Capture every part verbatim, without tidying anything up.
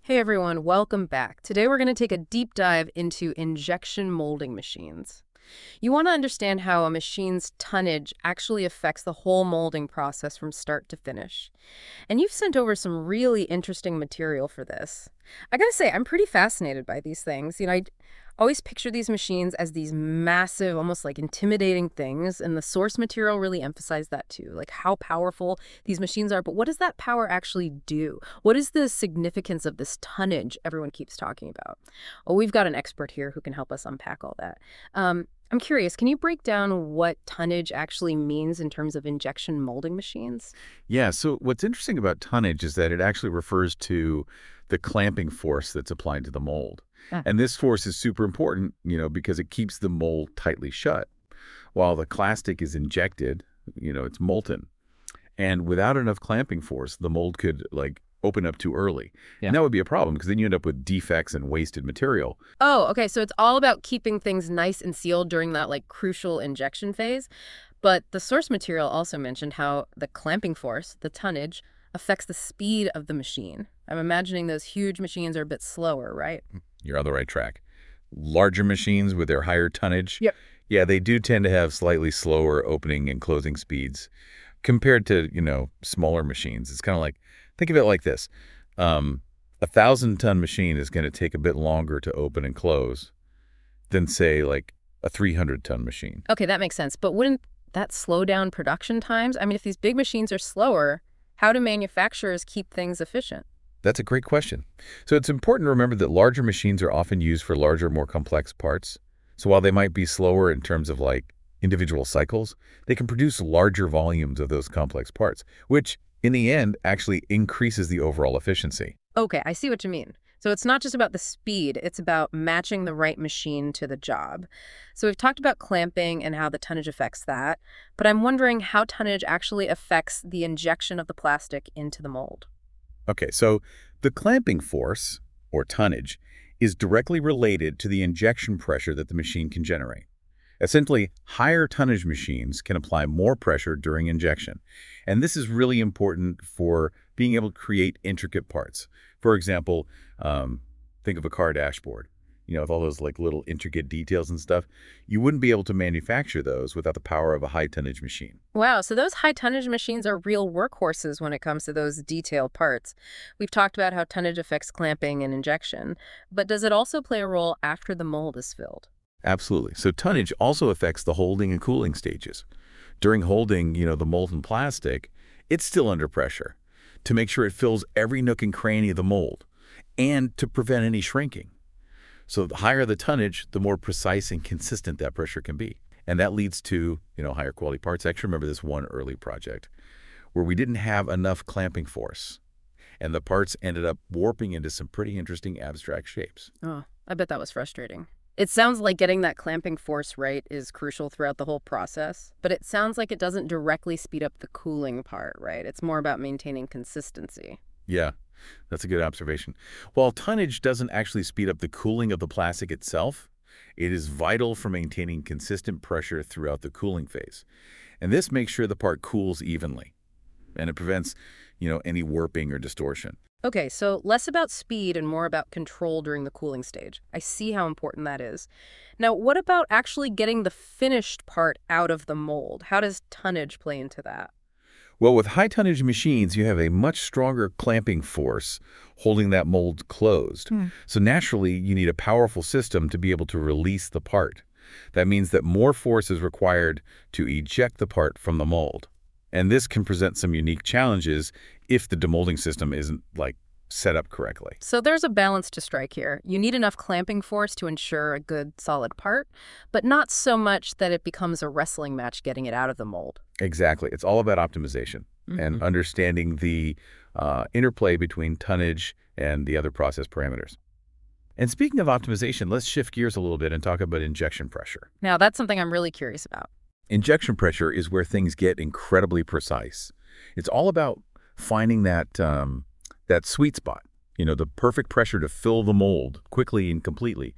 Hey everyone, welcome back. Today we're going to take a deep dive into injection molding machines. You want to understand how a machine's tonnage actually affects the whole molding process from start to finish. And you've sent over some really interesting material for this. I gotta say, I'm pretty fascinated by these things. You know, I always picture these machines as these massive, almost like intimidating things, and the source material really emphasized that too, like how powerful these machines are. But what does that power actually do? What is the significance of this tonnage everyone keeps talking about? Well, we've got an expert here who can help us unpack all that. Um, I'm curious, can you break down what tonnage actually means in terms of injection molding machines? Yeah, so what's interesting about tonnage is that it actually refers to the clamping force that's applied to the mold. Ah, And this force is super important, you know, because it keeps the mold tightly shut. While the plastic is injected, you know, it's molten. And without enough clamping force, the mold could, like, open up too early. yeah. And that would be a problem because then you end up with defects and wasted material. Oh, okay. So it's all about keeping things nice and sealed during that like crucial injection phase. But the source material also mentioned how the clamping force, the tonnage, affects the speed of the machine. I'm imagining those huge machines are a bit slower, right? You're on the right track. Larger machines with their higher tonnage, Yep. yeah, they do tend to have slightly slower opening and closing speeds compared to, you know, smaller machines. It's kind of like, think of it like this. Um, a thousand-ton machine is going to take a bit longer to open and close than, say, like a three hundred ton machine. Okay, that makes sense. But wouldn't that slow down production times? I mean, if these big machines are slower, how do manufacturers keep things efficient? That's a great question. So it's important to remember that larger machines are often used for larger, more complex parts. So while they might be slower in terms of like individual cycles, they can produce larger volumes of those complex parts, which in the end actually increases the overall efficiency. Okay, I see what you mean. So it's not just about the speed, it's about matching the right machine to the job. So we've talked about clamping and how the tonnage affects that, but I'm wondering how tonnage actually affects the injection of the plastic into the mold. Okay, so the clamping force, or tonnage, is directly related to the injection pressure that the machine can generate. Essentially, higher tonnage machines can apply more pressure during injection. And this is really important for being able to create intricate parts. For example, um, think of a car dashboard. You know, with all those like little intricate details and stuff. You wouldn't be able to manufacture those without the power of a high tonnage machine. Wow, so those high tonnage machines are real workhorses when it comes to those detailed parts. We've talked about how tonnage affects clamping and injection, but does it also play a role after the mold is filled? Absolutely. So tonnage also affects the holding and cooling stages. During holding, you know, the molten plastic, it's still under pressure to make sure it fills every nook and cranny of the mold and to prevent any shrinking. So the higher the tonnage, the more precise and consistent that pressure can be. And that leads to, you know, higher quality parts. I actually remember this one early project where we didn't have enough clamping force, and the parts ended up warping into some pretty interesting abstract shapes. Oh, I bet that was frustrating. It sounds like getting that clamping force right is crucial throughout the whole process, but it sounds like it doesn't directly speed up the cooling part, right? It's more about maintaining consistency. Yeah, that's a good observation. While tonnage doesn't actually speed up the cooling of the plastic itself, it is vital for maintaining consistent pressure throughout the cooling phase. And this makes sure the part cools evenly, and it prevents, you know, any warping or distortion. Okay, so less about speed and more about control during the cooling stage. I see how important that is. Now, what about actually getting the finished part out of the mold? How does tonnage play into that? Well, with high tonnage machines, you have a much stronger clamping force holding that mold closed. Hmm. So naturally, you need a powerful system to be able to release the part. That means that more force is required to eject the part from the mold. And this can present some unique challenges if the demolding system isn't, like, set up correctly. So there's a balance to strike here. You need enough clamping force to ensure a good, solid part, but not so much that it becomes a wrestling match getting it out of the mold. Exactly. It's all about optimization and Mhm. understanding the uh, interplay between tonnage and the other process parameters. And speaking of optimization, let's shift gears a little bit and talk about injection pressure. Now, that's something I'm really curious about. Injection pressure is where things get incredibly precise. It's all about finding that um, that sweet spot, you know, the perfect pressure to fill the mold quickly and completely,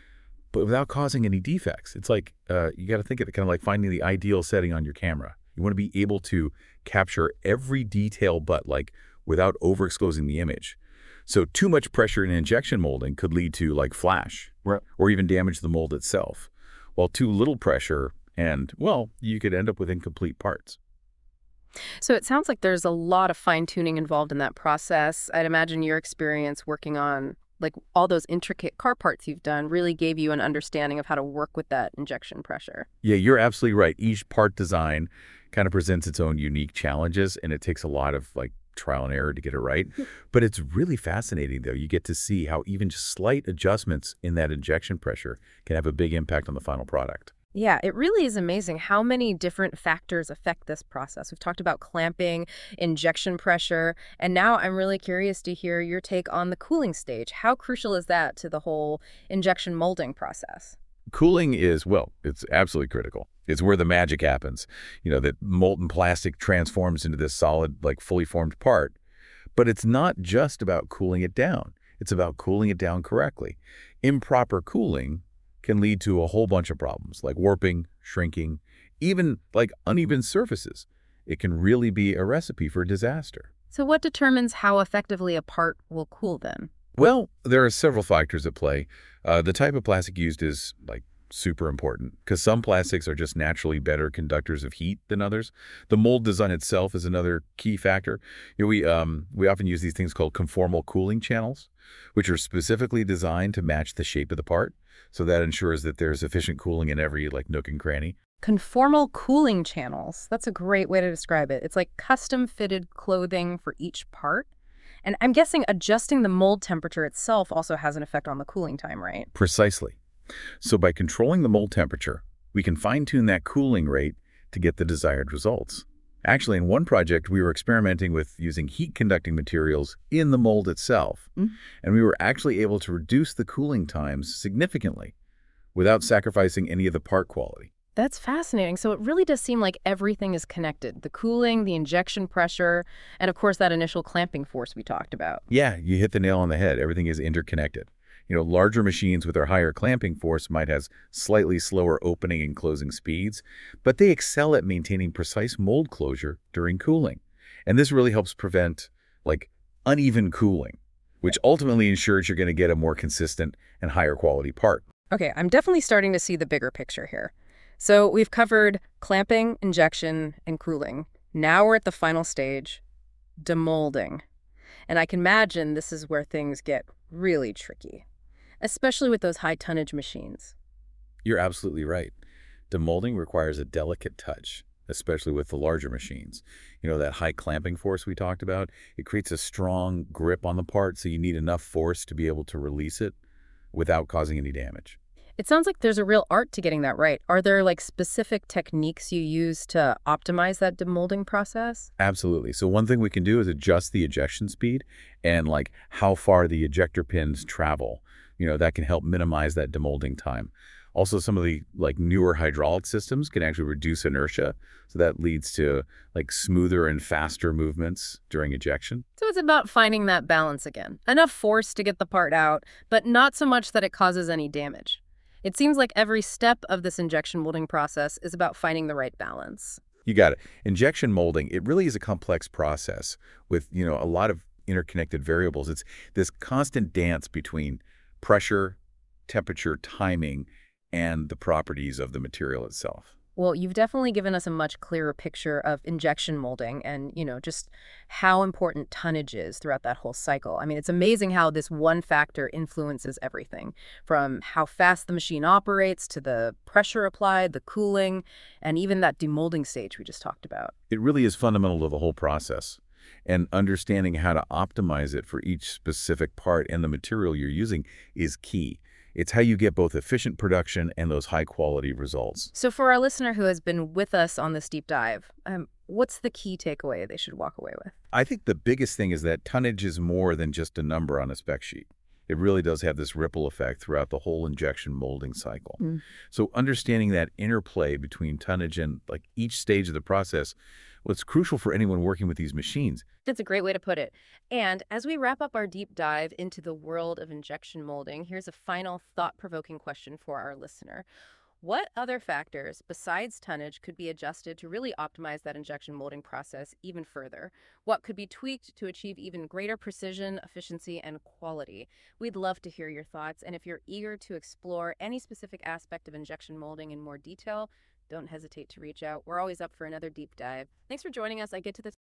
but without causing any defects. It's like uh, you got to think of it kind of like finding the ideal setting on your camera. You want to be able to capture every detail, but like without overexposing the image. So too much pressure in injection molding could lead to like flash, Right. or even damage the mold itself, while too little pressure and, well, you could end up with incomplete parts. So it sounds like there's a lot of fine-tuning involved in that process. I'd imagine your experience working on like all those intricate car parts you've done really gave you an understanding of how to work with that injection pressure. Yeah, you're absolutely right. Each part design kind of presents its own unique challenges, and it takes a lot of like trial and error to get it right. But it's really fascinating, though. You get to see how even just slight adjustments in that injection pressure can have a big impact on the final product. Yeah, it really is amazing how many different factors affect this process. We've talked about clamping, injection pressure, and now I'm really curious to hear your take on the cooling stage. How crucial is that to the whole injection molding process? Cooling is, well, it's absolutely critical. It's where the magic happens. You know, that molten plastic transforms into this solid, like fully formed part. But it's not just about cooling it down. It's about cooling it down correctly. Improper cooling can lead to a whole bunch of problems like warping, shrinking, even like uneven surfaces. It can really be a recipe for disaster. So what determines how effectively a part will cool then? Well, there are several factors at play. Uh, the type of plastic used is like super important because some plastics are just naturally better conductors of heat than others. The mold design itself is another key factor. You know, we um, we often use these things called conformal cooling channels, which are specifically designed to match the shape of the part. So that ensures that there's efficient cooling in every like nook and cranny. Conformal cooling channels. That's a great way to describe it. It's like custom-fitted clothing for each part. And I'm guessing adjusting the mold temperature itself also has an effect on the cooling time, right? Precisely. So by controlling the mold temperature, we can fine-tune that cooling rate to get the desired results. Actually, in one project, we were experimenting with using heat-conducting materials in the mold itself, Mm. and we were actually able to reduce the cooling times significantly without sacrificing any of the part quality. That's fascinating. So it really does seem like everything is connected. The cooling, the injection pressure, and of course that initial clamping force we talked about. Yeah, you hit the nail on the head. Everything is interconnected. You know, larger machines with their higher clamping force might have slightly slower opening and closing speeds, but they excel at maintaining precise mold closure during cooling. And this really helps prevent, like, uneven cooling, which ultimately ensures you're going to get a more consistent and higher quality part. Okay, I'm definitely starting to see the bigger picture here. So we've covered clamping, injection, and cooling. Now we're at the final stage, demolding. And I can imagine this is where things get really tricky, especially with those high tonnage machines. You're absolutely right. Demolding requires a delicate touch, especially with the larger machines. You know, that high clamping force we talked about, it creates a strong grip on the part, so you need enough force to be able to release it without causing any damage. It sounds like there's a real art to getting that right. Are there like specific techniques you use to optimize that demolding process? Absolutely. So one thing we can do is adjust the ejection speed and like how far the ejector pins travel. You know, that can help minimize that demolding time. Also, some of the like newer hydraulic systems can actually reduce inertia. So that leads to like smoother and faster movements during ejection. So it's about finding that balance again. Enough force to get the part out, but not so much that it causes any damage. It seems like every step of this injection molding process is about finding the right balance. You got it. Injection molding, it really is a complex process with, you know, a lot of interconnected variables. It's this constant dance between pressure, temperature, timing, and the properties of the material itself. Well, you've definitely given us a much clearer picture of injection molding and, you know, just how important tonnage is throughout that whole cycle. I mean, it's amazing how this one factor influences everything, from how fast the machine operates to the pressure applied, the cooling, and even that demolding stage we just talked about. It really is fundamental to the whole process. And understanding how to optimize it for each specific part and the material you're using is key. It's how you get both efficient production and those high-quality results. So for our listener who has been with us on this deep dive, um, what's the key takeaway they should walk away with? I think the biggest thing is that tonnage is more than just a number on a spec sheet. It really does have this ripple effect throughout the whole injection molding cycle. Mm. So understanding that interplay between tonnage and like each stage of the process, well, it's crucial for anyone working with these machines. That's a great way to put it. And as we wrap up our deep dive into the world of injection molding, here's a final thought-provoking question for our listener. What other factors besides tonnage could be adjusted to really optimize that injection molding process even further? What could be tweaked to achieve even greater precision, efficiency, and quality? We'd love to hear your thoughts, and if you're eager to explore any specific aspect of injection molding in more detail, don't hesitate to reach out. We're always up for another deep dive. Thanks for joining us. I get to this